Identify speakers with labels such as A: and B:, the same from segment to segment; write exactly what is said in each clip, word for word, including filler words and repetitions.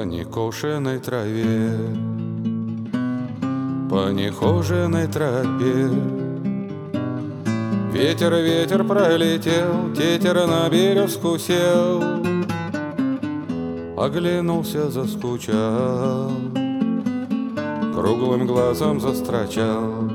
A: по некошенной траве, по нехоженной тропе. Ветер, ветер пролетел, тетер на березку сел, оглянулся, заскучал, круглым глазом застрочал.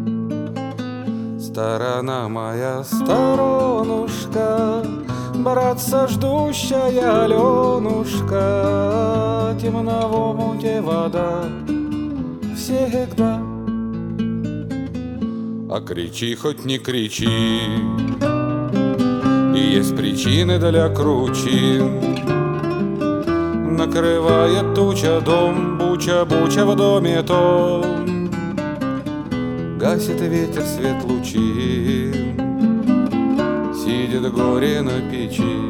A: Сторона моя, сторонушка, братца ждущая Аленушка, темна в омуте вода всегда. А кричи, хоть не кричи, и есть причины для кручин. Накрывает туча дом, буча-буча в доме том, гасит ветер свет лучин, сидит горе на печи.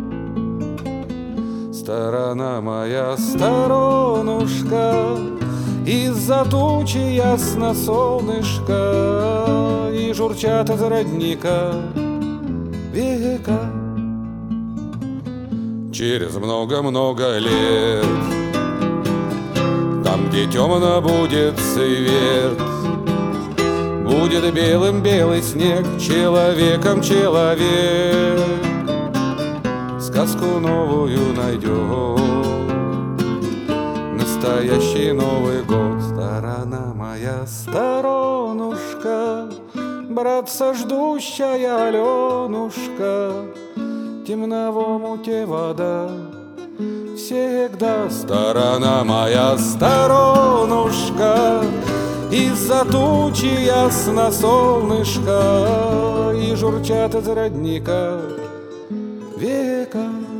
A: Сторона моя, сторонушка, из-за тучи ясно солнышко, и журчат из родника века. Через много-много лет, там, где темно будет свет, будет белым белый снег, человеком человек сказку новую найдет. Настоящий Новый год. Сторона моя, сторонушка, братца ждущая Аленушка, темна в омуте вода всегда. Сторона моя, сторонушка, из-за тучи ясно солнышко, и журчат из родника века.